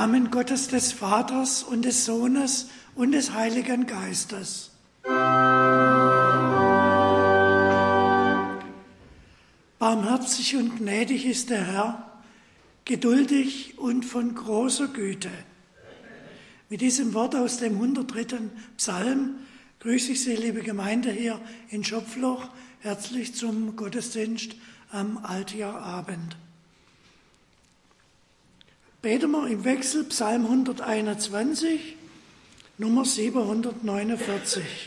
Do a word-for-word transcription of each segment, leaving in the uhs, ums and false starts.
Namen Gottes des Vaters und des Sohnes und des Heiligen Geistes. Barmherzig und gnädig ist der Herr, geduldig und von großer Güte. Mit diesem Wort aus dem hundertdritten Psalm grüße ich Sie, liebe Gemeinde, hier in Schopfloch, herzlich zum Gottesdienst am Altjahrabend. Beten wir im Wechsel Psalm hunderteinundzwanzig, Nummer siebenhundertneunundvierzig.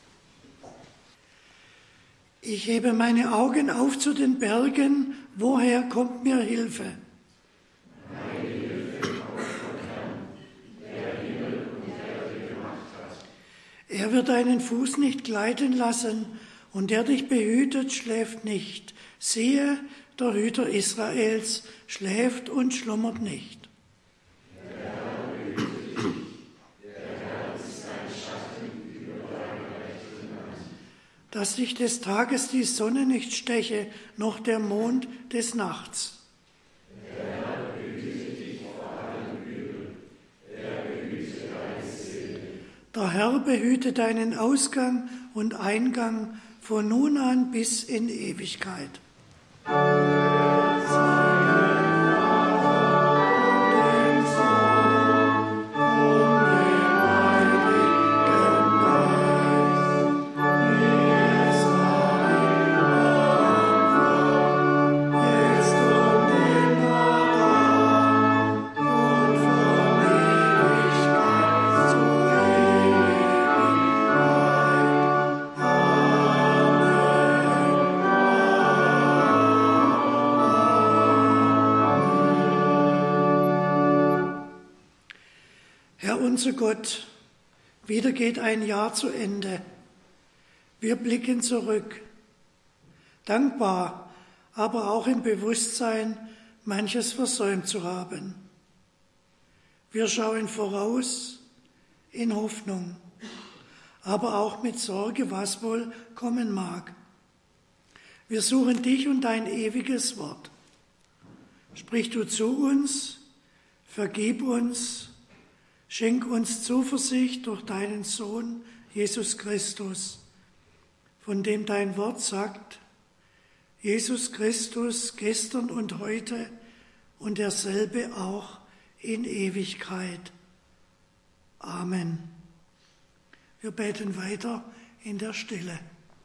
Ich hebe meine Augen auf zu den Bergen, woher kommt mir Hilfe? Meine Hilfe kommt vom Herrn, der Himmel und Erde gemacht hat. Er wird deinen Fuß nicht gleiten lassen, und der dich behütet, schläft nicht. Siehe, der Hüter Israels schläft und schlummert nicht. Der Herr behütet dich, der Herr ist dein Schatten über deiner rechten Hand. Dass dich des Tages die Sonne nicht steche, noch der Mond des Nachts. Der Herr behütet dich vor allem Übel, er behütet deine Seele. Der Herr behüte deinen Ausgang und Eingang von nun an bis in Ewigkeit. Unser Gott, wieder geht ein Jahr zu Ende. Wir blicken zurück, dankbar, aber auch im Bewusstsein, manches versäumt zu haben. Wir schauen voraus in Hoffnung, aber auch mit Sorge, was wohl kommen mag. Wir suchen dich und dein ewiges Wort. Sprich du zu uns, vergib uns, schenk uns Zuversicht durch deinen Sohn, Jesus Christus, von dem dein Wort sagt, Jesus Christus gestern und heute und derselbe auch in Ewigkeit. Amen. Wir beten weiter in der Stille.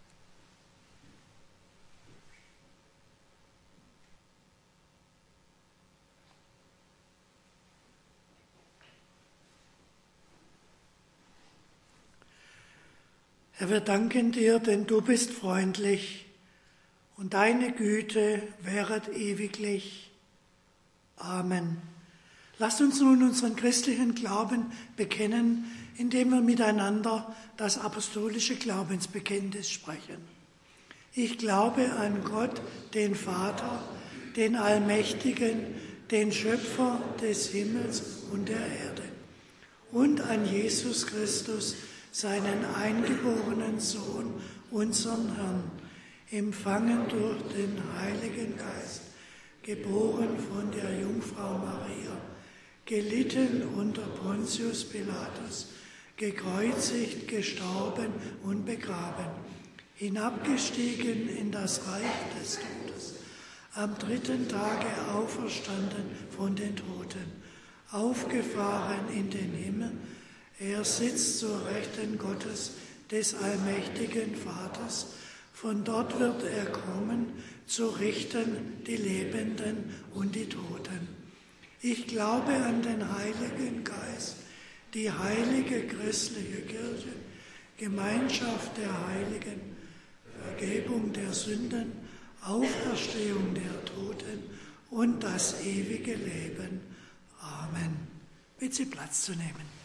Herr, wir danken dir, denn du bist freundlich und deine Güte währet ewiglich. Amen. Lasst uns nun unseren christlichen Glauben bekennen, indem wir miteinander das apostolische Glaubensbekenntnis sprechen. Ich glaube an Gott, den Vater, den Allmächtigen, den Schöpfer des Himmels und der Erde, und an Jesus Christus, seinen eingeborenen Sohn, unseren Herrn, empfangen durch den Heiligen Geist, geboren von der Jungfrau Maria, gelitten unter Pontius Pilatus, gekreuzigt, gestorben und begraben, hinabgestiegen in das Reich des Todes, am dritten Tage auferstanden von den Toten, aufgefahren in den Himmel. Er sitzt zur Rechten Gottes, des allmächtigen Vaters. Von dort wird er kommen, zu richten die Lebenden und die Toten. Ich glaube an den Heiligen Geist, die heilige christliche Kirche, Gemeinschaft der Heiligen, Vergebung der Sünden, Auferstehung der Toten und das ewige Leben. Amen. Bitte Sie Platz zu nehmen.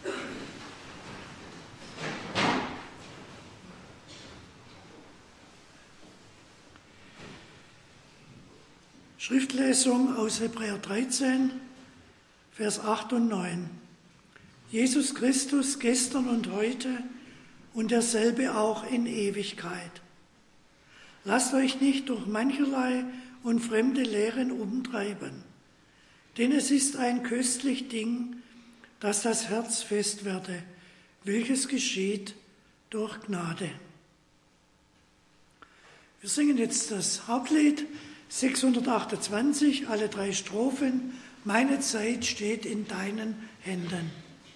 Schriftlesung aus Hebräer dreizehn, Vers acht und neun. Jesus Christus gestern und heute und derselbe auch in Ewigkeit. Lasst euch nicht durch mancherlei und fremde Lehren umtreiben. Denn es ist ein köstlich Ding, dass das Herz fest werde, welches geschieht durch Gnade. Wir singen jetzt das Hauptlied sechshundertachtundzwanzig, alle drei Strophen. Meine Zeit steht in deinen Händen.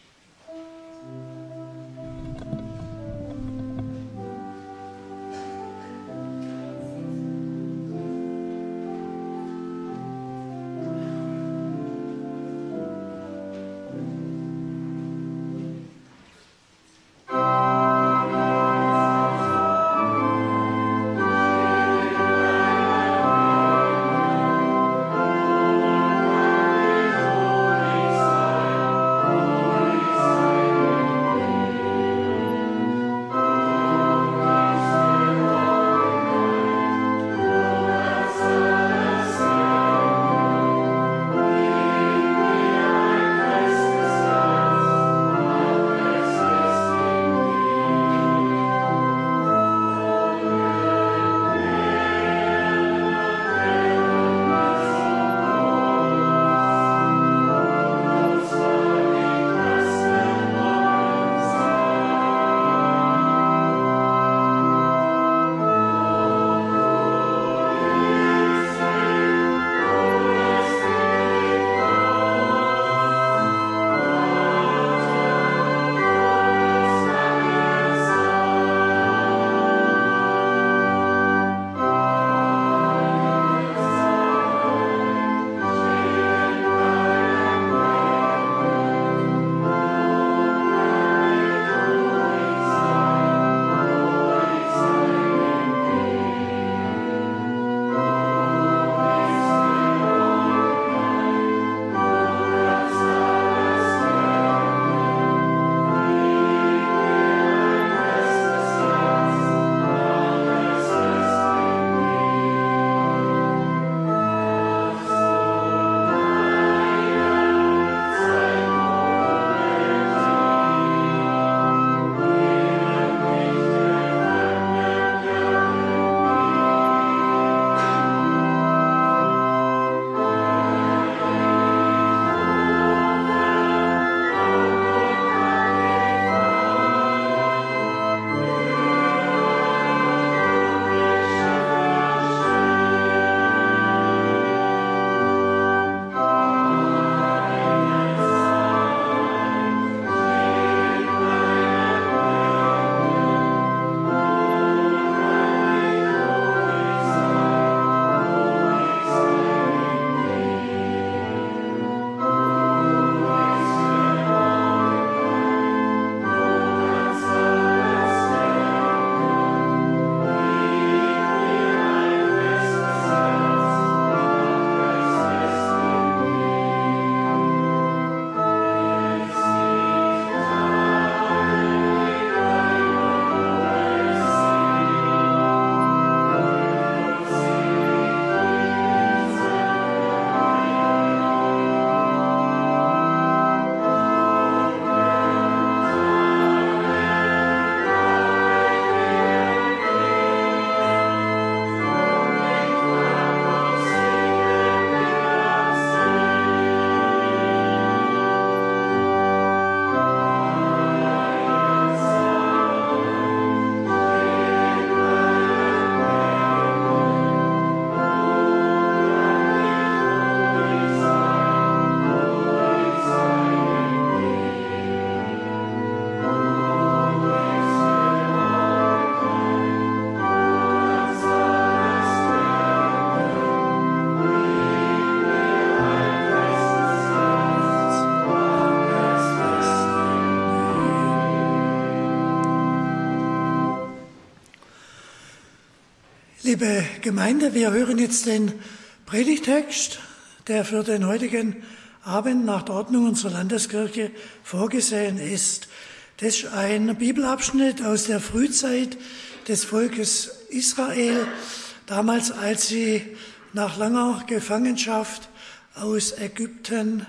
Liebe Gemeinde, wir hören jetzt den Predigtext, der für den heutigen Abend nach der Ordnung unserer Landeskirche vorgesehen ist. Das ist ein Bibelabschnitt aus der Frühzeit des Volkes Israel, damals als sie nach langer Gefangenschaft aus Ägypten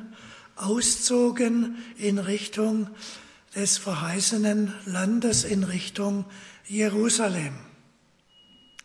auszogen in Richtung des verheißenen Landes, in Richtung Jerusalem.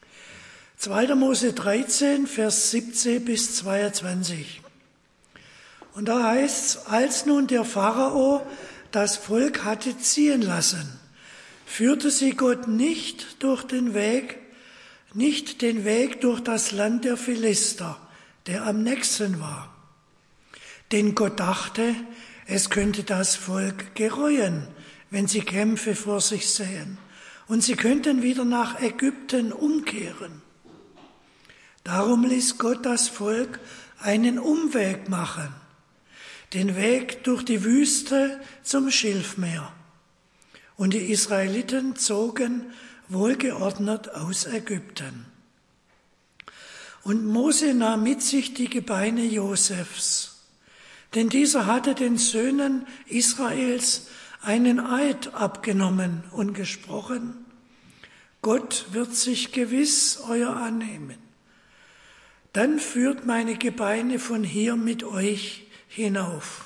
zweiter Mose dreizehn, Vers siebzehn bis zweiundzwanzig. Und da heißt es, als nun der Pharao das Volk hatte ziehen lassen, führte sie Gott nicht durch den Weg, nicht den Weg durch das Land der Philister, der am nächsten war. Denn Gott dachte, es könnte das Volk gereuen, wenn sie Kämpfe vor sich sähen, und sie könnten wieder nach Ägypten umkehren. Darum ließ Gott das Volk einen Umweg machen, den Weg durch die Wüste zum Schilfmeer. Und die Israeliten zogen wohlgeordnet aus Ägypten. Und Mose nahm mit sich die Gebeine Josefs, denn dieser hatte den Söhnen Israels einen Eid abgenommen und gesprochen: Gott wird sich gewiss euer annehmen. Dann führt meine Gebeine von hier mit euch hinauf.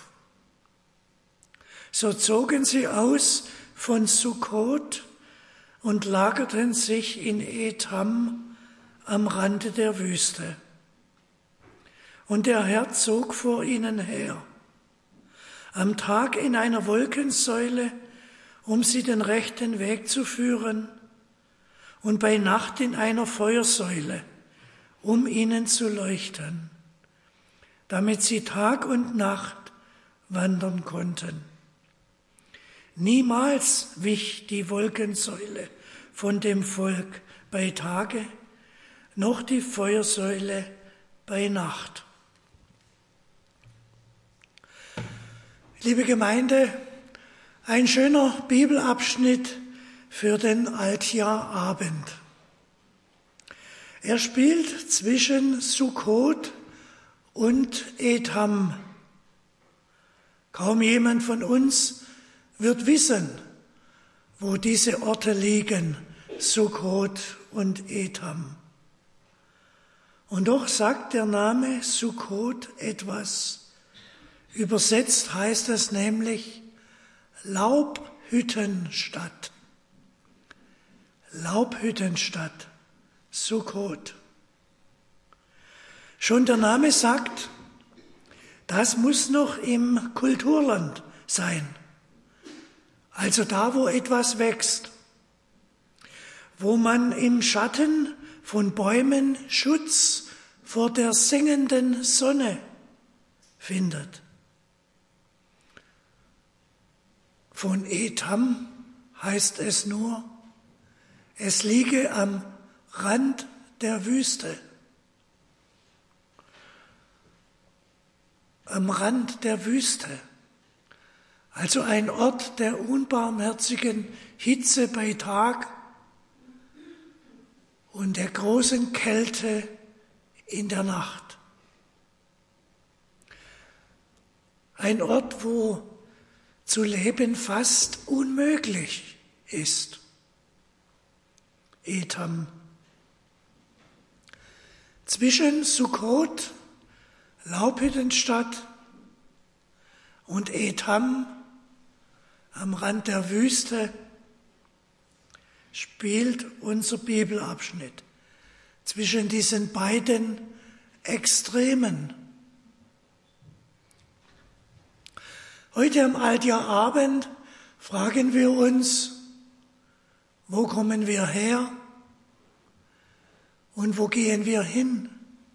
So zogen sie aus von Sukkot und lagerten sich in Etham am Rande der Wüste. Und der Herr zog vor ihnen her, am Tag in einer Wolkensäule, um sie den rechten Weg zu führen, und bei Nacht in einer Feuersäule, um ihnen zu leuchten, damit sie Tag und Nacht wandern konnten. Niemals wich die Wolkensäule von dem Volk bei Tage, noch die Feuersäule bei Nacht. Liebe Gemeinde, ein schöner Bibelabschnitt für den Altjahrabend. Er spielt zwischen Sukkot und Etham. Kaum jemand von uns wird wissen, wo diese Orte liegen, Sukkot und Etham. Und doch sagt der Name Sukkot etwas. Übersetzt heißt es nämlich Laubhüttenstadt. Laubhüttenstadt, Sukkot. Schon der Name sagt, das muss noch im Kulturland sein. Also da, wo etwas wächst, wo man im Schatten von Bäumen Schutz vor der sengenden Sonne findet. Von Etham heißt es nur, es liege am Rand der Wüste. Am Rand der Wüste. Also ein Ort der unbarmherzigen Hitze bei Tag und der großen Kälte in der Nacht. Ein Ort, wo zu leben fast unmöglich ist. Etham. Zwischen Sukkot, Laubhüttenstadt, und Etham, am Rand der Wüste, spielt unser Bibelabschnitt. Zwischen diesen beiden Extremen. Heute am Altjahrabend fragen wir uns, wo kommen wir her und wo gehen wir hin?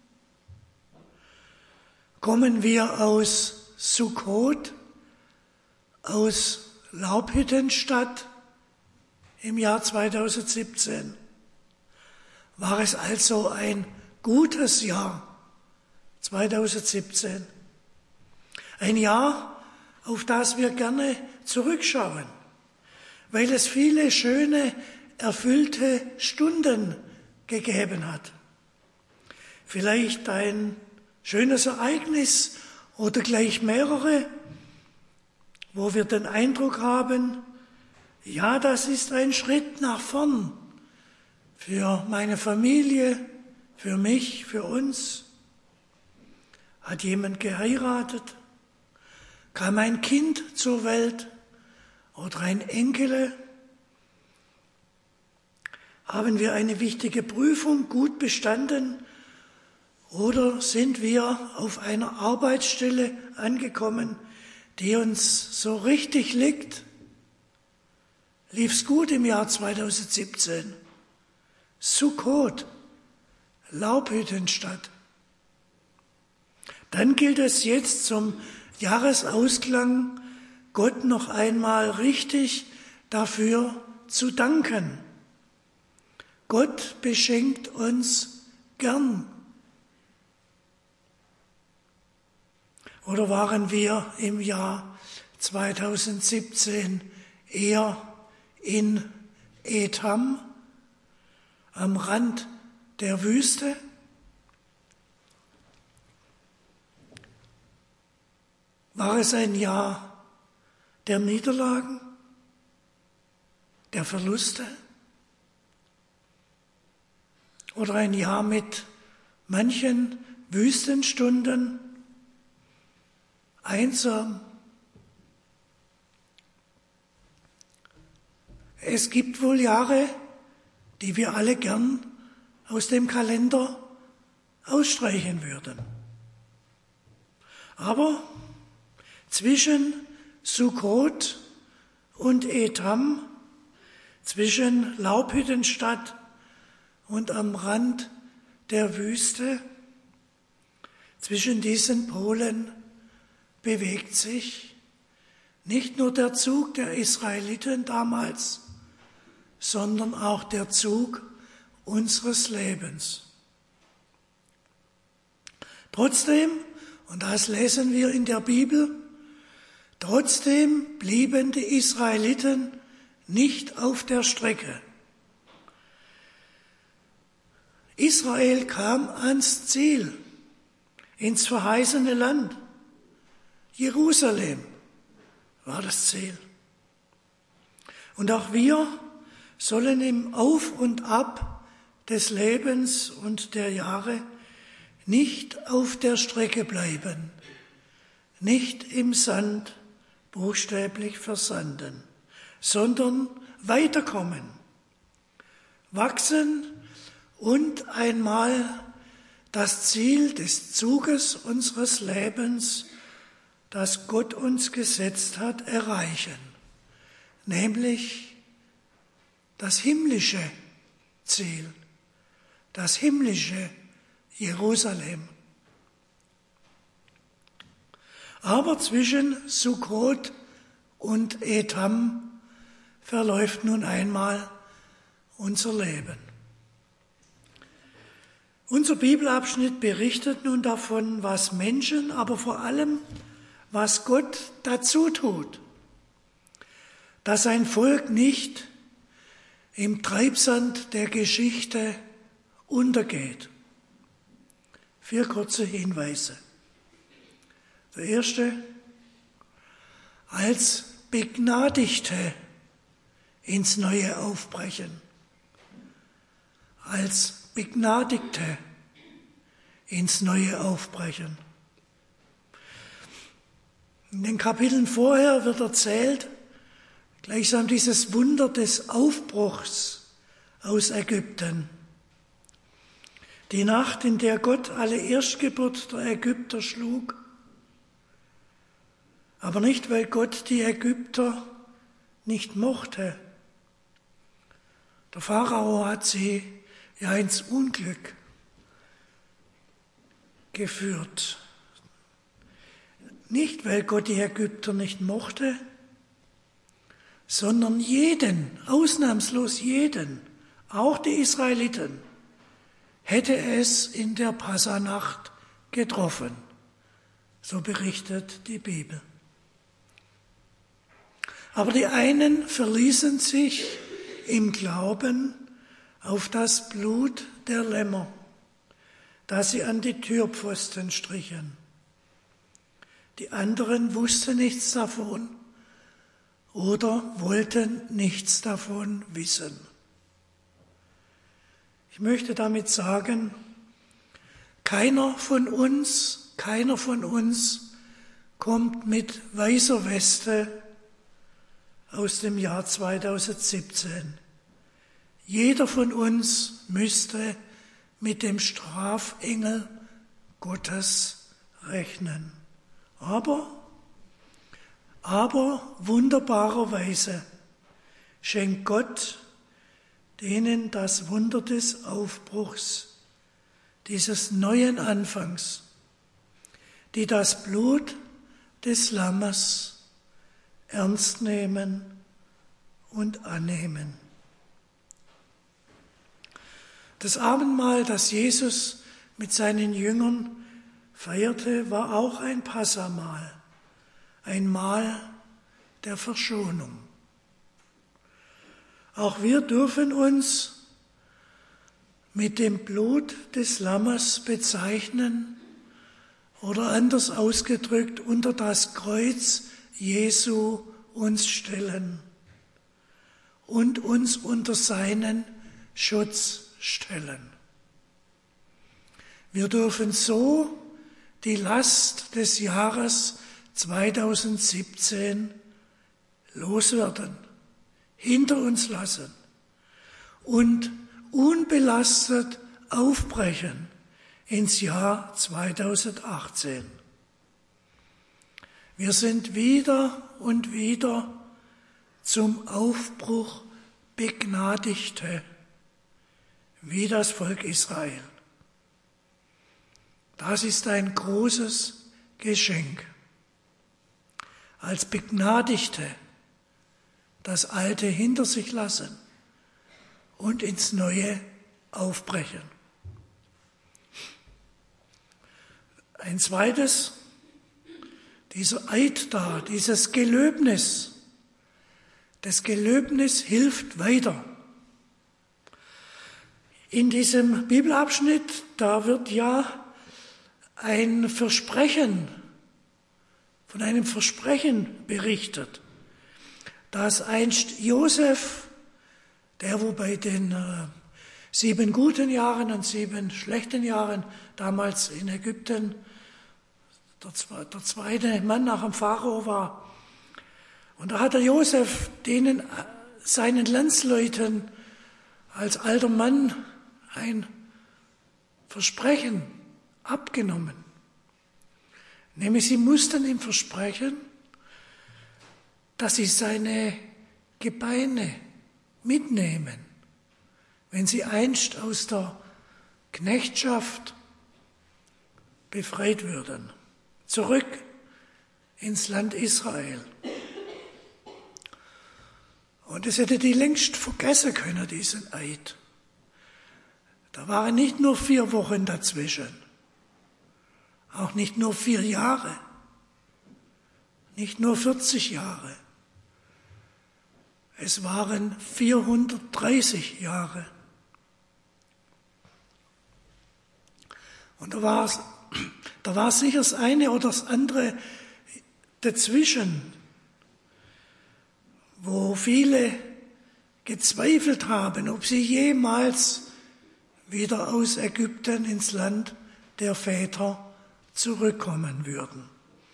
Kommen wir aus Sukkot, aus Laubhüttenstadt im Jahr zweitausendsiebzehn? War es also ein gutes Jahr zweitausendsiebzehn? Ein Jahr, auf das wir gerne zurückschauen, weil es viele schöne, erfüllte Stunden gegeben hat. Vielleicht ein schönes Ereignis oder gleich mehrere, wo wir den Eindruck haben, ja, das ist ein Schritt nach vorn für meine Familie, für mich, für uns. Hat jemand geheiratet? Kam ein Kind zur Welt oder ein Enkel? Haben wir eine wichtige Prüfung gut bestanden Oder sind wir auf einer Arbeitsstelle angekommen, die uns so richtig liegt? Lief's gut im Jahr zweitausendsiebzehn? Sukkot, Laubhüttenstadt. Dann gilt es jetzt zum Jahresausklang, Gott noch einmal richtig dafür zu danken. Gott beschenkt uns gern. Oder waren wir im Jahr zweitausendsiebzehn eher in Etam, am Rand der Wüste? War es ein Jahr der Niederlagen, der Verluste? Oder ein Jahr mit manchen Wüstenstunden, einsam? Es gibt wohl Jahre, die wir alle gern aus dem Kalender ausstreichen würden. Aber zwischen Sukkot und Etam, zwischen Laubhüttenstadt und am Rand der Wüste, zwischen diesen Polen bewegt sich nicht nur der Zug der Israeliten damals, sondern auch der Zug unseres Lebens. Trotzdem, und das lesen wir in der Bibel, trotzdem blieben die Israeliten nicht auf der Strecke. Israel kam ans Ziel, ins verheißene Land. Jerusalem war das Ziel. Und auch wir sollen im Auf und Ab des Lebens und der Jahre nicht auf der Strecke bleiben, nicht im Sand buchstäblich versanden, sondern weiterkommen, wachsen und einmal das Ziel des Zuges unseres Lebens, das Gott uns gesetzt hat, erreichen, nämlich das himmlische Ziel, das himmlische Jerusalem. Aber zwischen Sukkot und Etam verläuft nun einmal unser Leben. Unser Bibelabschnitt berichtet nun davon, was Menschen, aber vor allem, was Gott dazu tut, dass ein Volk nicht im Treibsand der Geschichte untergeht. Vier kurze Hinweise. Der erste: als Begnadigte ins Neue aufbrechen. Als Begnadigte ins Neue aufbrechen. In den Kapiteln vorher wird erzählt, gleichsam dieses Wunder des Aufbruchs aus Ägypten. Die Nacht, in der Gott alle Erstgeburt der Ägypter schlug, aber nicht, weil Gott die Ägypter nicht mochte. Der Pharao hat sie ja ins Unglück geführt. Nicht, weil Gott die Ägypter nicht mochte, sondern jeden, ausnahmslos jeden, auch die Israeliten, hätte es in der Passanacht getroffen. So berichtet die Bibel. Aber die einen verließen sich im Glauben auf das Blut der Lämmer, das sie an die Türpfosten strichen. Die anderen wussten nichts davon oder wollten nichts davon wissen. Ich möchte damit sagen, keiner von uns, keiner von uns kommt mit weißer Weste aus dem Jahr zweitausendsiebzehn. Jeder von uns müsste mit dem Strafengel Gottes rechnen. Aber, aber wunderbarerweise schenkt Gott denen das Wunder des Aufbruchs, dieses neuen Anfangs, die das Blut des Lammes ernst nehmen und annehmen. Das Abendmahl, das Jesus mit seinen Jüngern feierte, war auch ein Passamahl, ein Mahl der Verschonung. Auch wir dürfen uns mit dem Blut des Lammes bezeichnen oder anders ausgedrückt unter das Kreuz Jesu uns stellen und uns unter seinen Schutz stellen. Wir dürfen so die Last des Jahres zweitausendsiebzehn loswerden, hinter uns lassen und unbelastet aufbrechen ins Jahr zweitausendachtzehn. Wir sind wieder und wieder zum Aufbruch Begnadigte, wie das Volk Israel. Das ist ein großes Geschenk. Als Begnadigte das Alte hinter sich lassen und ins Neue aufbrechen. Ein zweites, dieser Eid da, dieses Gelöbnis. Das Gelöbnis hilft weiter. In diesem Bibelabschnitt, da wird ja ein Versprechen, von einem Versprechen berichtet, dass einst Josef, der wo bei den äh, sieben guten Jahren und sieben schlechten Jahren damals in Ägypten der, der zweite Mann nach dem Pharao war, und da hat der Josef denen, seinen Landsleuten als alter Mann ein Versprechen abgenommen. Nämlich sie mussten ihm versprechen, dass sie seine Gebeine mitnehmen, wenn sie einst aus der Knechtschaft befreit würden, zurück ins Land Israel. Und es hätte die längst vergessen können, diesen Eid. Da waren nicht nur vier Wochen dazwischen, auch nicht nur vier Jahre, nicht nur vierzig Jahre. Es waren vierhundertdreißig Jahre. Und da war, da war sicher das eine oder das andere dazwischen, wo viele gezweifelt haben, ob sie jemals wieder aus Ägypten ins Land der Väter zurückkommen würden.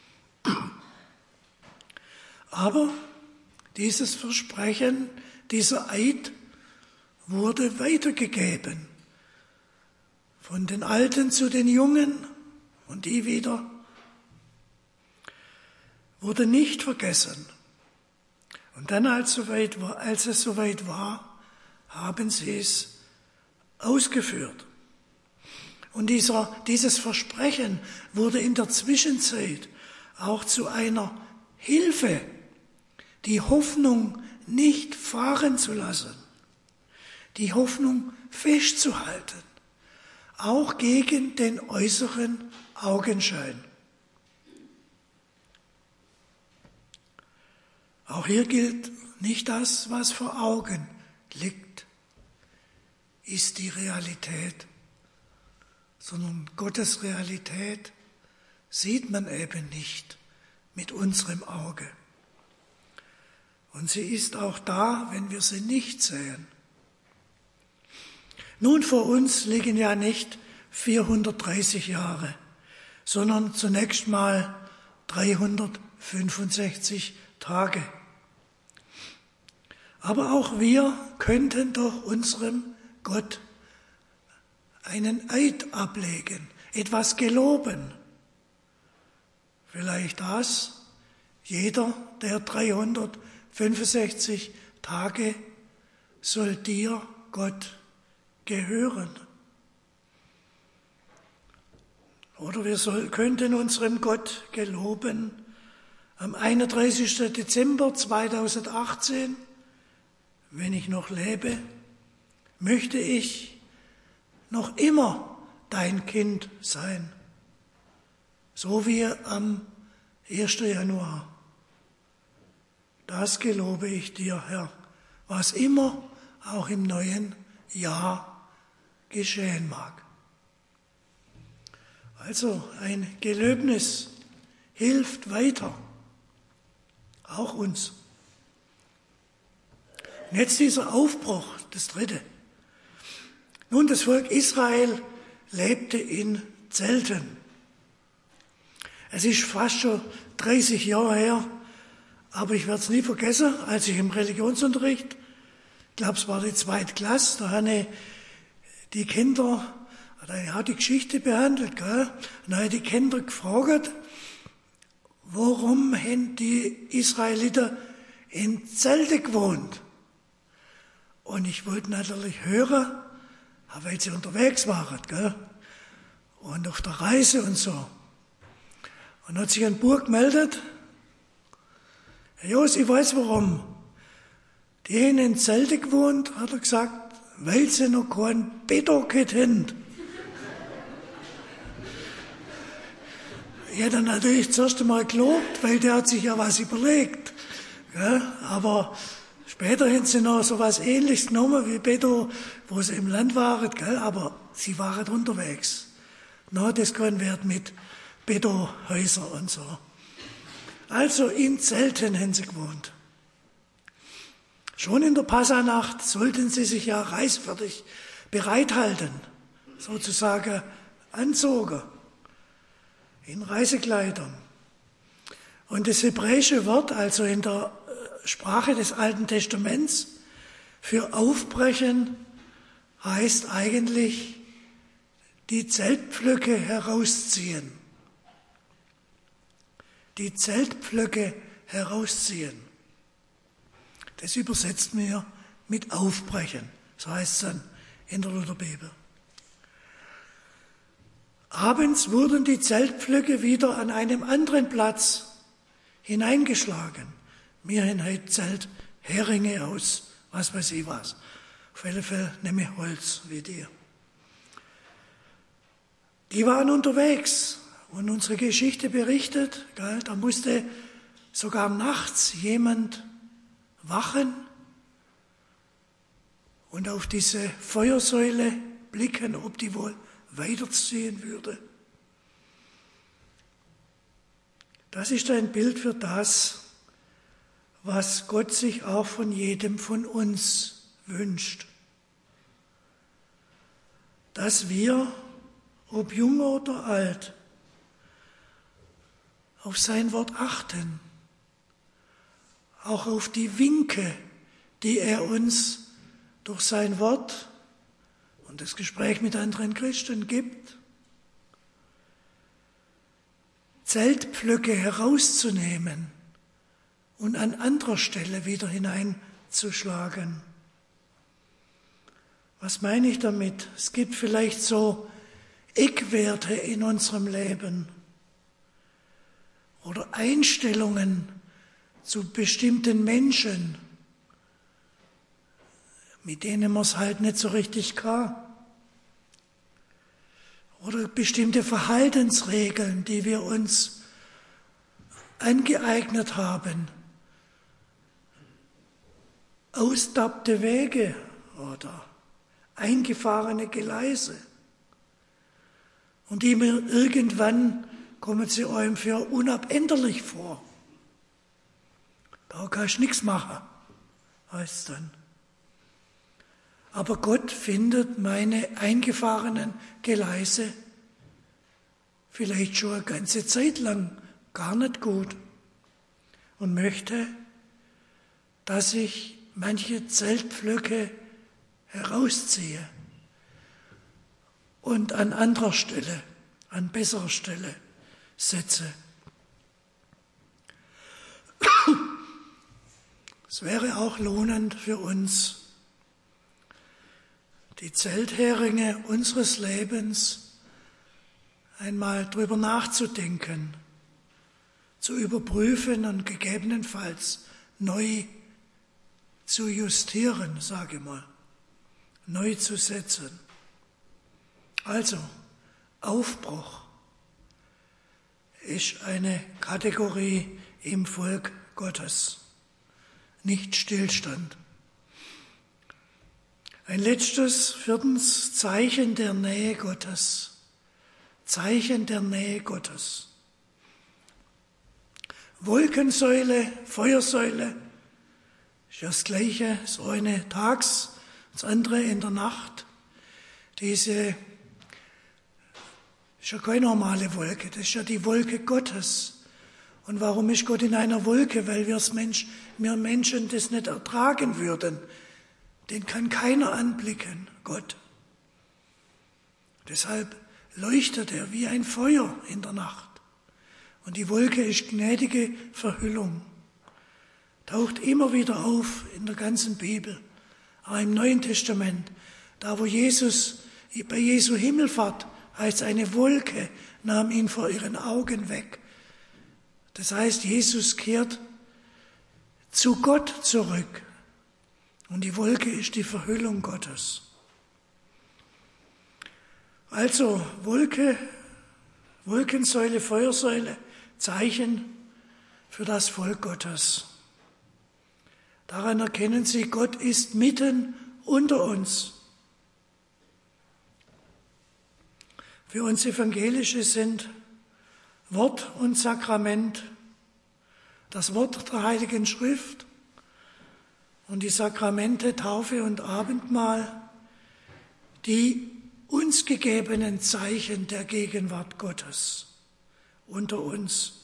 Aber dieses Versprechen, dieser Eid wurde weitergegeben. Von den Alten zu den Jungen und die wieder, wurde nicht vergessen. Und dann, als, soweit war, als es soweit war, haben sie es ausgeführt. Und dieser, dieses Versprechen wurde in der Zwischenzeit auch zu einer Hilfe, die Hoffnung nicht fahren zu lassen, die Hoffnung festzuhalten, auch gegen den äußeren Augenschein. Auch hier gilt, nicht das, was vor Augen liegt, ist die Realität, sondern Gottes Realität sieht man eben nicht mit unserem Auge. Und sie ist auch da, wenn wir sie nicht sehen. Nun, vor uns liegen ja nicht vierhundertdreißig Jahre, sondern zunächst mal dreihundertfünfundsechzig Tage. Aber auch wir könnten doch unserem Gott einen Eid ablegen. etwas geloben. Vielleicht das, jeder der dreihundertfünfundsechzig Tage soll dir, Gott, gehören. Oder wir soll, könnten unserem Gott geloben am einunddreißigsten Dezember zweitausendachtzehn, wenn ich noch lebe, möchte ich noch immer dein Kind sein, so wie am ersten Januar. Das gelobe ich dir, Herr, was immer auch im neuen Jahr geschehen mag. Also ein Gelöbnis hilft weiter, auch uns. Und jetzt dieser Aufbruch, das dritte. Nun, das Volk Israel lebte in Zelten. Es ist fast schon dreißig Jahre her, aber ich werde es nie vergessen, als ich im Religionsunterricht, ich glaube es war die zweite Klasse, da haben die Kinder, er hat die Geschichte behandelt, gell? Und dann hat die Kinder gefragt, warum haben die Israeliten in Zelte gewohnt? Und ich wollte natürlich hören, weil sie unterwegs waren, gell? Und auf der Reise und so. Und dann hat sich ein Bub gemeldet, Herr Jos, ich weiß warum. Die haben in Zelte gewohnt, hat er gesagt, weil sie noch keinen Beton hatten. Ich hätte natürlich zuerst einmal gelobt, weil der hat sich ja was überlegt. Gell? Aber später haben sie noch so was Ähnliches genommen wie Beton, wo sie im Land waren. Gell? Aber sie waren unterwegs. Na, das keinen Wert mit Betonhäusern und so. Also in Zelten haben sie gewohnt. Schon in der Passanacht sollten sie sich ja reisefertig bereithalten, sozusagen anzogen. In Reisekleidern. Und das hebräische Wort, also in der Sprache des Alten Testaments, für aufbrechen, heißt eigentlich die Zeltpflöcke herausziehen. Die Zeltpflöcke herausziehen. Das übersetzt mir mit aufbrechen. So heißt es dann in der Lutherbibel. Abends wurden die Zeltpflöcke wieder an einem anderen Platz hineingeschlagen. Wir haben heute Zeltheringe aus, was weiß ich was. Auf alle Fälle nehme ich Holz wie dir. Die waren unterwegs und unsere Geschichte berichtet, gell, da musste sogar nachts jemand wachen und auf diese Feuersäule blicken, ob die wohl weiterziehen würde. Das ist ein Bild für das, was Gott sich auch von jedem von uns wünscht. Dass wir, ob jung oder alt, auf sein Wort achten, auch auf die Winke, die er uns durch sein Wort und das Gespräch mit anderen Christen gibt, Zeltpflöcke herauszunehmen und an anderer Stelle wieder hineinzuschlagen. Was meine ich damit? Es gibt vielleicht so Eckwerte in unserem Leben oder Einstellungen zu bestimmten Menschen, mit denen man es halt nicht so richtig kann. Oder bestimmte Verhaltensregeln, die wir uns angeeignet haben. Austappte Wege oder eingefahrene Gleise. Und die mir irgendwann kommen sie einem für unabänderlich vor. Da kannst du nichts machen, heißt es dann. Aber Gott findet meine eingefahrenen Gleise vielleicht schon eine ganze Zeit lang gar nicht gut und möchte, dass ich manche Zeltpflöcke herausziehe und an anderer Stelle an besserer Stelle setze. Es wäre auch lohnend für uns, die Zeltheringe unseres Lebens einmal drüber nachzudenken, zu überprüfen und gegebenenfalls neu zu justieren, sage ich mal, neu zu setzen. Also, Aufbruch ist eine Kategorie im Volk Gottes, nicht Stillstand. Ein letztes, viertens, Zeichen der Nähe Gottes. Zeichen der Nähe Gottes. Wolkensäule, Feuersäule, ist das Gleiche, das eine tags, das andere in der Nacht. Diese ist ja keine normale Wolke, das ist ja die Wolke Gottes. Und warum ist Gott in einer Wolke? Weil wir, als Mensch, wir Menschen das nicht ertragen würden. Den kann keiner anblicken, Gott. Deshalb leuchtet er wie ein Feuer in der Nacht. Und die Wolke ist gnädige Verhüllung. Taucht immer wieder auf in der ganzen Bibel, auch im Neuen Testament. Da, wo Jesus, bei Jesu Himmelfahrt, heißt eine Wolke, nahm ihn vor ihren Augen weg. Das heißt, Jesus kehrt zu Gott zurück. Und die Wolke ist die Verhüllung Gottes. Also Wolke, Wolkensäule, Feuersäule, Zeichen für das Volk Gottes. Daran erkennen Sie, Gott ist mitten unter uns. Für uns Evangelische sind Wort und Sakrament, das Wort der Heiligen Schrift und die Sakramente Taufe und Abendmahl, die uns gegebenen Zeichen der Gegenwart Gottes unter uns.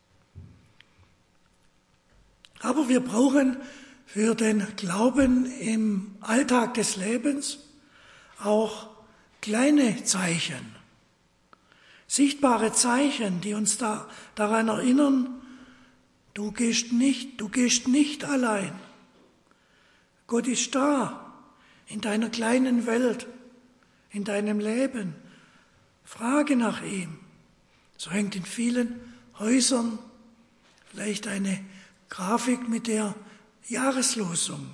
Aber wir brauchen für den Glauben im Alltag des Lebens auch kleine Zeichen, sichtbare Zeichen, die uns da, daran erinnern, du gehst nicht, du gehst nicht allein. Gott ist da, in deiner kleinen Welt, in deinem Leben. Frage nach ihm. So hängt in vielen Häusern vielleicht eine Grafik mit der Jahreslosung.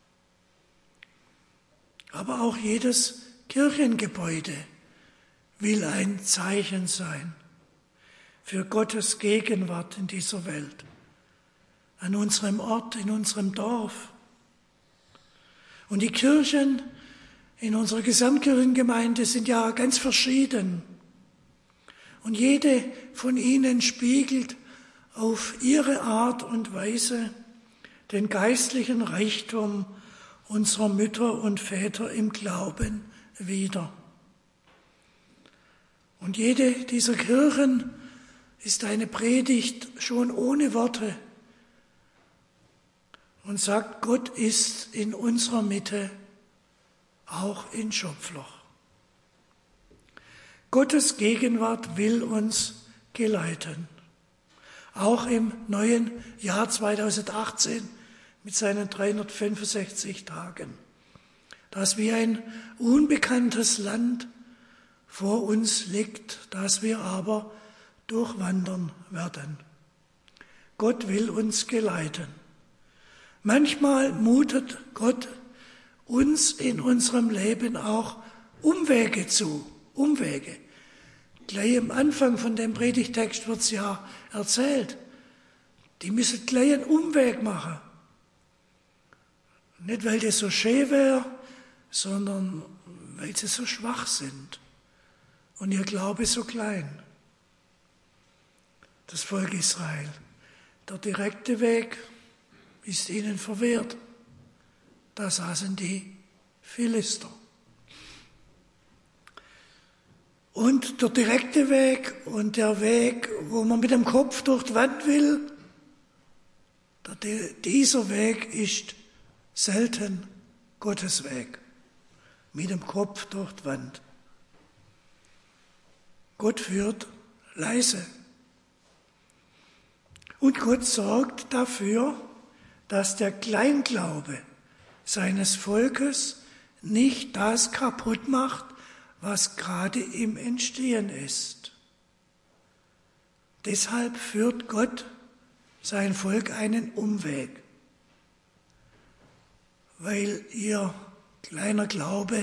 Aber auch jedes Kirchengebäude will ein Zeichen sein für Gottes Gegenwart in dieser Welt, an unserem Ort, in unserem Dorf. Und die Kirchen in unserer Gesamtkirchengemeinde sind ja ganz verschieden. Und jede von ihnen spiegelt auf ihre Art und Weise den geistlichen Reichtum unserer Mütter und Väter im Glauben wider. Und jede dieser Kirchen ist eine Predigt schon ohne Worte und sagt, Gott ist in unserer Mitte, auch in Schopfloch. Gottes Gegenwart will uns geleiten, auch im neuen Jahr zweitausendachtzehn mit seinen dreihundertfünfundsechzig Tagen, das wie ein unbekanntes Land vor uns liegt, das wir aber durchwandern werden. Gott will uns geleiten. Manchmal mutet Gott uns in unserem Leben auch Umwege zu, Umwege. Gleich am Anfang von dem Predigtext wird es ja erzählt, die müssen gleich einen Umweg machen. Nicht, weil das so schön wäre, sondern weil sie so schwach sind und ihr Glaube so klein. Das Volk Israel. Der direkte Weg ist ihnen verwehrt. Da saßen die Philister. Und der direkte Weg und der Weg, wo man mit dem Kopf durch die Wand will, der, dieser Weg ist selten Gottes Weg. Mit dem Kopf durch die Wand. Gott führt leise. Und Gott sorgt dafür, dass der Kleinglaube seines Volkes nicht das kaputt macht, was gerade im Entstehen ist. Deshalb führt Gott sein Volk einen Umweg, weil ihr kleiner Glaube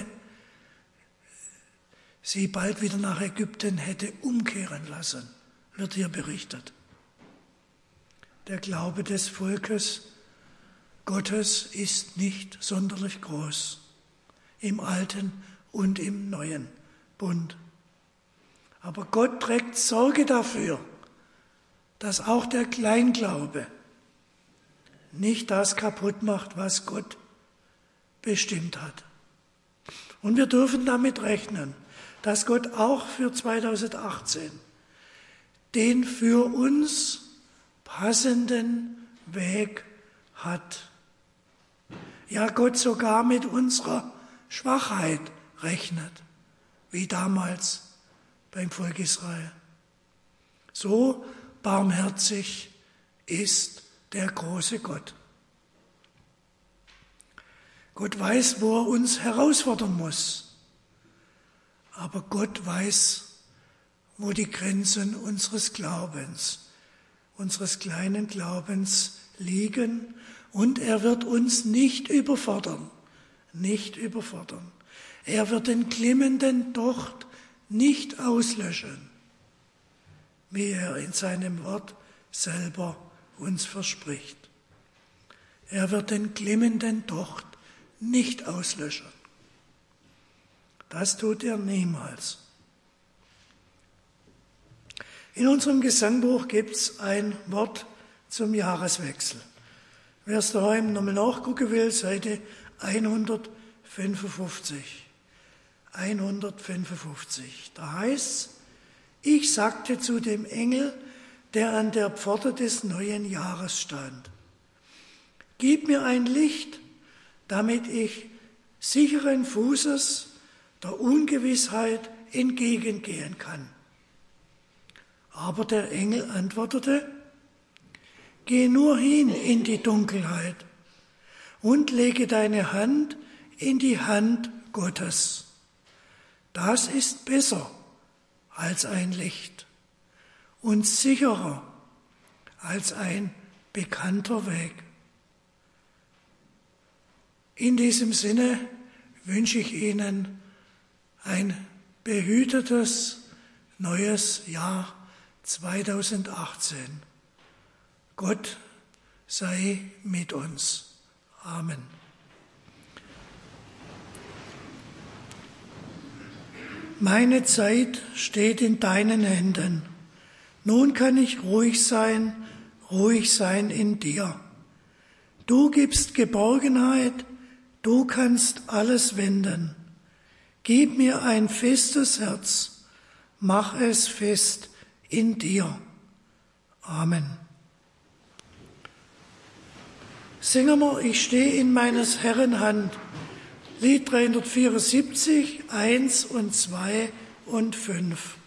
sie bald wieder nach Ägypten hätte umkehren lassen, wird hier berichtet. Der Glaube des Volkes Gottes ist nicht sonderlich groß im Alten und im Neuen Bund. Aber Gott trägt Sorge dafür, dass auch der Kleinglaube nicht das kaputt macht, was Gott bestimmt hat. Und wir dürfen damit rechnen, dass Gott auch für zweitausendachtzehn den für uns passenden Weg hat. Ja, Gott sogar mit unserer Schwachheit rechnet, wie damals beim Volk Israel. So barmherzig ist der große Gott. Gott weiß, wo er uns herausfordern muss. Aber Gott weiß, wo die Grenzen unseres Glaubens, unseres kleinen Glaubens liegen. Und er wird uns nicht überfordern, nicht überfordern. Er wird den glimmenden Docht nicht auslöschen, wie er in seinem Wort selber uns verspricht. Er wird den glimmenden Docht nicht auslöschen. Das tut er niemals. In unserem Gesangbuch gibt es ein Wort zum Jahreswechsel. Wer es daheim nochmal nachgucken will, Seite hundertfünfundfünfzig. hundertfünfundfünfzig. Da heißt es: Ich sagte zu dem Engel, der an der Pforte des neuen Jahres stand: Gib mir ein Licht, damit ich sicheren Fußes der Ungewissheit entgegengehen kann. Aber der Engel antwortete: Geh nur hin in die Dunkelheit und lege deine Hand in die Hand Gottes. Das ist besser als ein Licht und sicherer als ein bekannter Weg. In diesem Sinne wünsche ich Ihnen ein behütetes neues Jahr zweitausendachtzehn. Gott sei mit uns. Amen. Meine Zeit steht in deinen Händen. Nun kann ich ruhig sein, ruhig sein in dir. Du gibst Geborgenheit, du kannst alles wenden. Gib mir ein festes Herz, mach es fest in dir. Amen. Singen wir, ich stehe in meines Herrn Hand. Lied dreihundertvierundsiebzig, eins und zwei und fünf.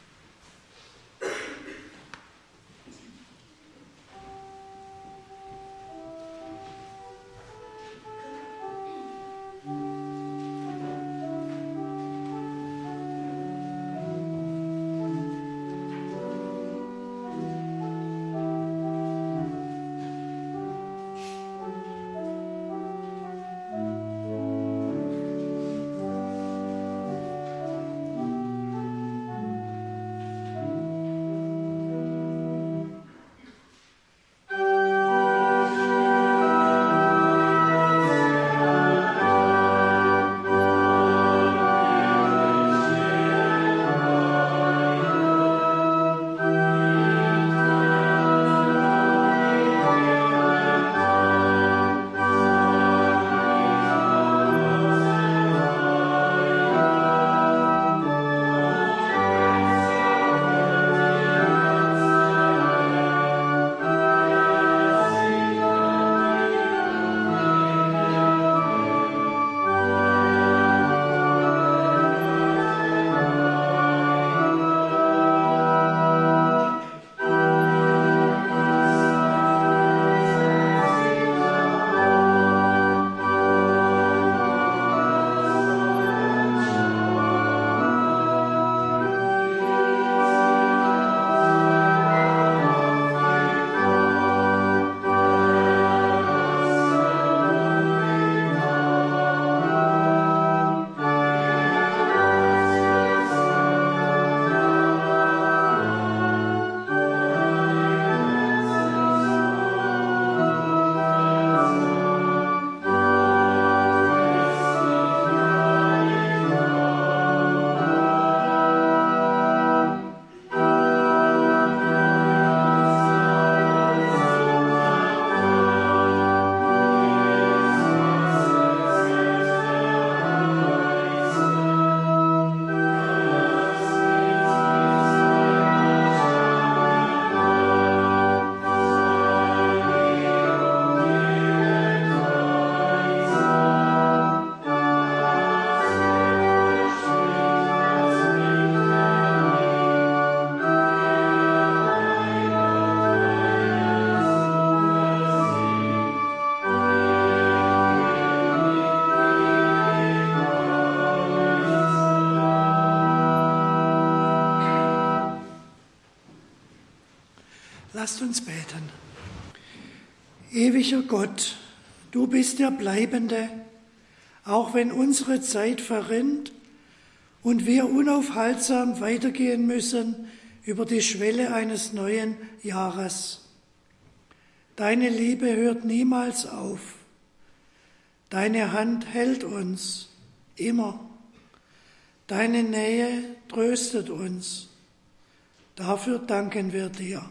Lasst uns beten. Ewiger Gott, du bist der Bleibende, auch wenn unsere Zeit verrinnt und wir unaufhaltsam weitergehen müssen über die Schwelle eines neuen Jahres. Deine Liebe hört niemals auf. Deine Hand hält uns immer. Deine Nähe tröstet uns. Dafür danken wir dir.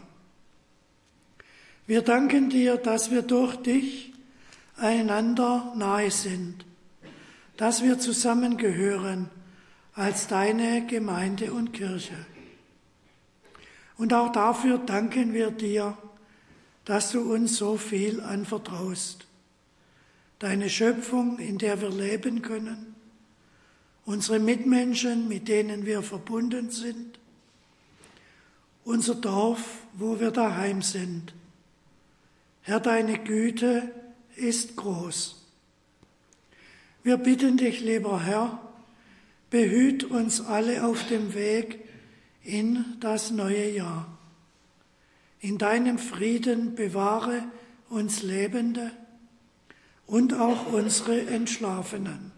Wir danken dir, dass wir durch dich einander nahe sind, dass wir zusammengehören als deine Gemeinde und Kirche. Und auch dafür danken wir dir, dass du uns so viel anvertraust. Deine Schöpfung, in der wir leben können, unsere Mitmenschen, mit denen wir verbunden sind, unser Dorf, wo wir daheim sind. Herr, deine Güte ist groß. Wir bitten dich, lieber Herr, behüt uns alle auf dem Weg in das neue Jahr. In deinem Frieden bewahre uns Lebende und auch unsere Entschlafenen.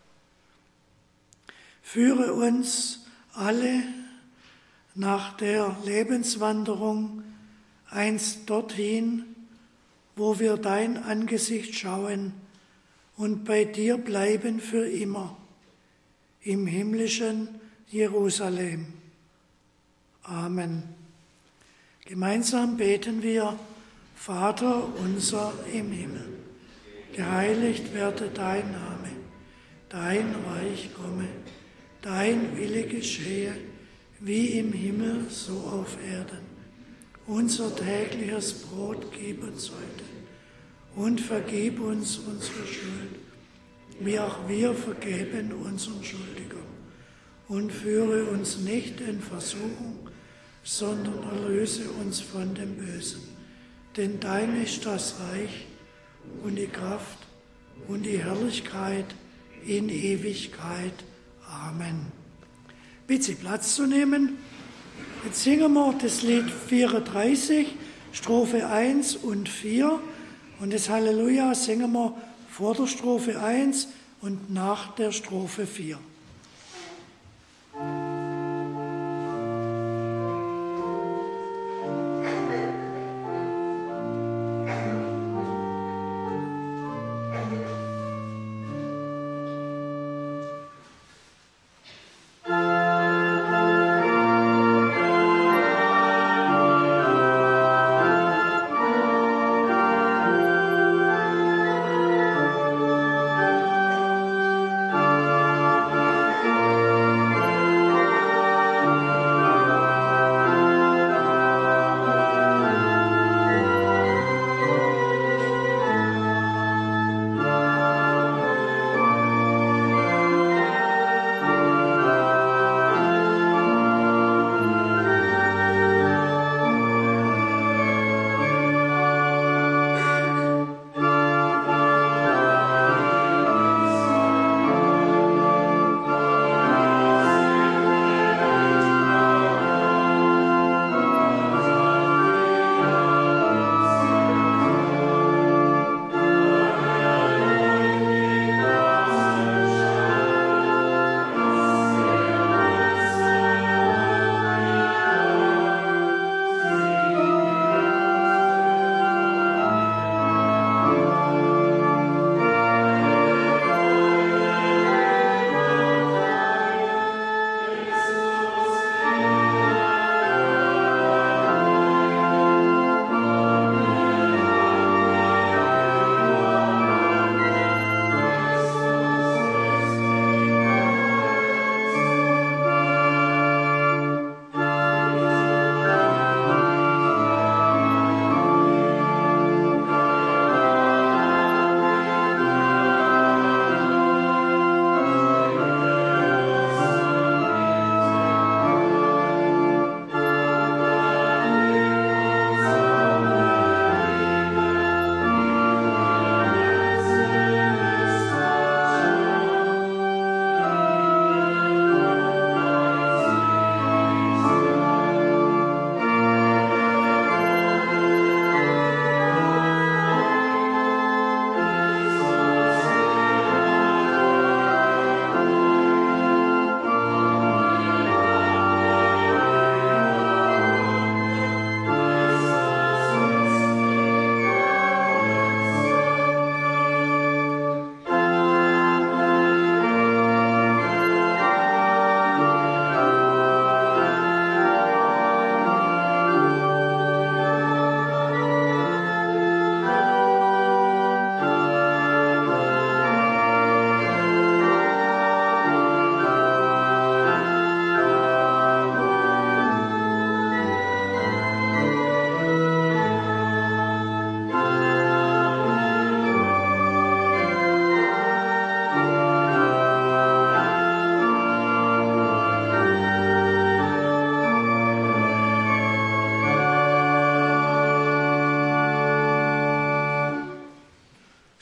Führe uns alle nach der Lebenswanderung einst dorthin, wo wir dein Angesicht schauen und bei dir bleiben für immer, im himmlischen Jerusalem. Amen. Gemeinsam beten wir: Vater unser im Himmel, geheiligt werde dein Name, dein Reich komme, dein Wille geschehe, wie im Himmel, so auf Erden. Unser tägliches Brot gib uns heute und vergib uns unsere Schuld, wie auch wir vergeben unseren Schuldigern. Und führe uns nicht in Versuchung, sondern erlöse uns von dem Bösen. Denn dein ist das Reich und die Kraft und die Herrlichkeit in Ewigkeit. Amen. Bitte Sie Platz zu nehmen. Jetzt singen wir das Lied vierunddreißig, Strophe eins und vier. Und das Halleluja singen wir vor der Strophe eins und nach der Strophe vier. Amen.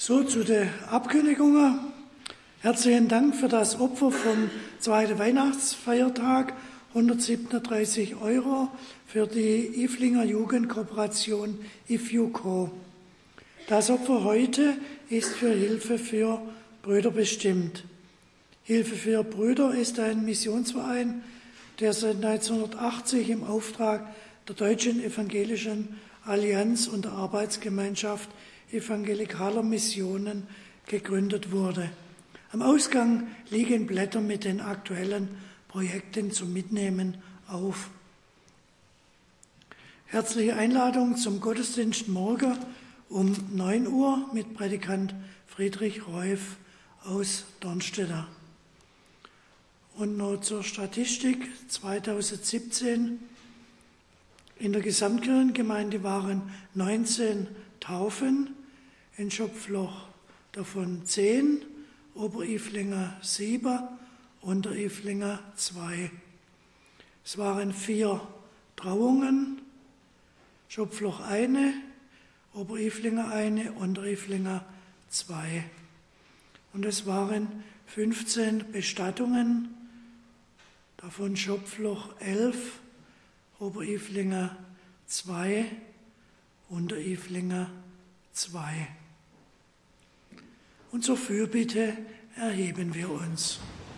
So, zu den Abkündigungen. Herzlichen Dank für das Opfer vom zweiten Weihnachtsfeiertag, hundertsiebenunddreißig Euro für die Iflinger Jugendkooperation IFJUCO. Das Opfer heute ist für Hilfe für Brüder bestimmt. Hilfe für Brüder ist ein Missionsverein, der seit neunzehnhundertachtzig im Auftrag der Deutschen Evangelischen Allianz und der Arbeitsgemeinschaft evangelikaler Missionen gegründet wurde. Am Ausgang liegen Blätter mit den aktuellen Projekten zum Mitnehmen auf. Herzliche Einladung zum Gottesdienst morgen um neun Uhr mit Predikant Friedrich Reuf aus Dornstetter. Und noch zur Statistik zweitausendsiebzehn. In der Gesamtkirchengemeinde waren neunzehn Taufen, in Schopfloch davon zehn, Oberiflinger sieben, Unteriflinger zwei. Es waren vier Trauungen, Schopfloch eine, Oberiflinger eine, Unteriflinger zwei. Und es waren fünfzehn Bestattungen, davon Schopfloch elf, Oberiflinger zwei, Unteriflinger zwei. Und zur Fürbitte erheben wir uns.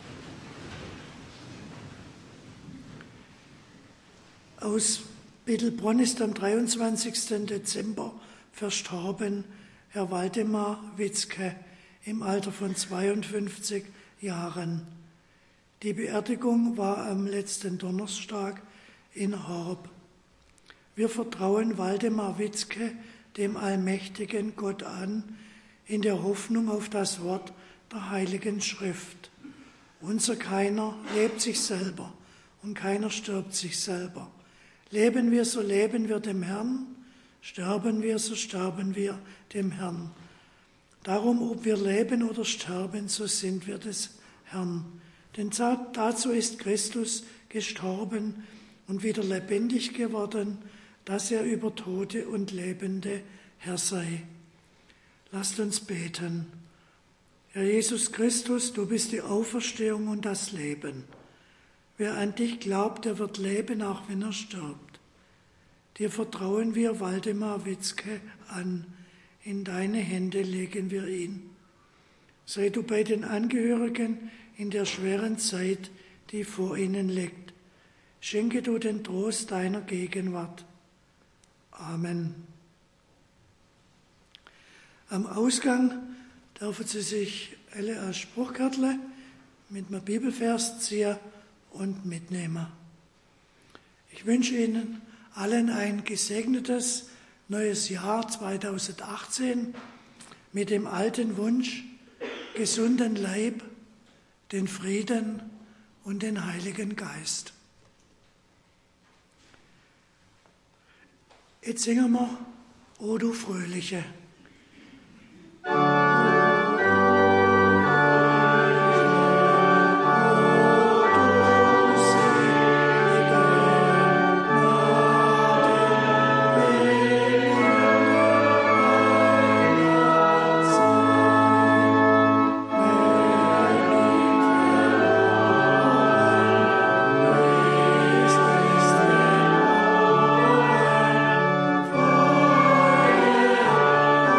Aus Bittelbronn ist am dreiundzwanzigsten Dezember verstorben Herr Waldemar Witzke im Alter von zweiundfünfzig Jahren. Die Beerdigung war am letzten Donnerstag in Horb. Wir vertrauen Waldemar Witzke dem allmächtigen Gott an, in der Hoffnung auf das Wort der Heiligen Schrift. Unser keiner lebt sich selber und keiner stirbt sich selber. Leben wir, so leben wir dem Herrn, sterben wir, so sterben wir dem Herrn. Darum, ob wir leben oder sterben, so sind wir des Herrn. Denn dazu ist Christus gestorben und wieder lebendig geworden, dass er über Tote und Lebende Herr sei. Lasst uns beten. Herr Jesus Christus, du bist die Auferstehung und das Leben. Wer an dich glaubt, der wird leben, auch wenn er stirbt. Dir vertrauen wir Waldemar Witzke an. In deine Hände legen wir ihn. Sei du bei den Angehörigen in der schweren Zeit, die vor ihnen liegt. Schenke du den Trost deiner Gegenwart. Amen. Am Ausgang dürfen Sie sich alle ein Spruchkärtle mit einem Bibelvers ziehen und mitnehmen. Ich wünsche Ihnen allen ein gesegnetes neues Jahr zweitausendachtzehn mit dem alten Wunsch, gesunden Leib, den Frieden und den Heiligen Geist. Jetzt singen wir O du Fröhliche. Oh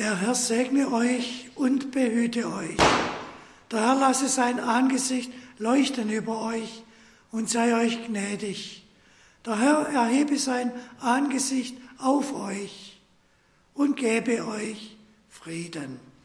Der Herr segne euch und behüte euch. Der Herr lasse sein Angesicht leuchten über euch und sei euch gnädig. Der Herr erhebe sein Angesicht auf euch und gebe euch Frieden.